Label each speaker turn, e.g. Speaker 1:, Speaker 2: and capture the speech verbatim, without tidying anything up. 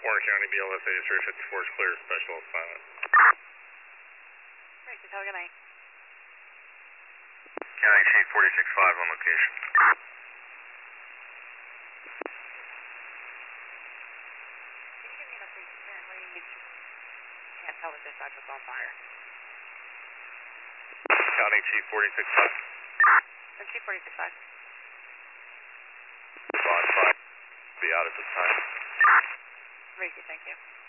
Speaker 1: Warren County B L S A three fifty-four is clear, special assignment.
Speaker 2: Great, have a good night.
Speaker 1: County Chief forty-six five on location.
Speaker 2: Can you give me an update? Apparently, can't tell that dispatch was on fire.
Speaker 1: County Chief forty-six five.
Speaker 2: And Chief forty-six five.
Speaker 1: On fire. Be out at this time.
Speaker 2: Ricky, thank you.